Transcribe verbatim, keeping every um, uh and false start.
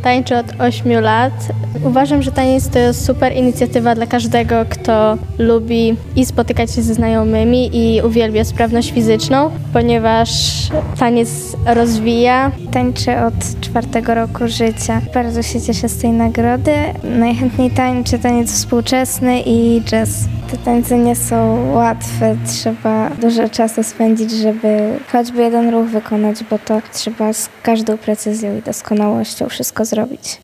Tańczę od ośmiu lat. Uważam, że taniec to jest super inicjatywa dla każdego, kto lubi i spotykać się ze znajomymi i uwielbia sprawność fizyczną, ponieważ taniec rozwija. Tańczę od czwartego roku życia. Bardzo się cieszę z tej nagrody. Najchętniej tańczę taniec współczesny i jazz. Te tańce nie są łatwe, trzeba dużo czasu spędzić, żeby choćby jeden ruch wykonać, bo to trzeba z każdą precyzją i doskonałością wszystko zrobić.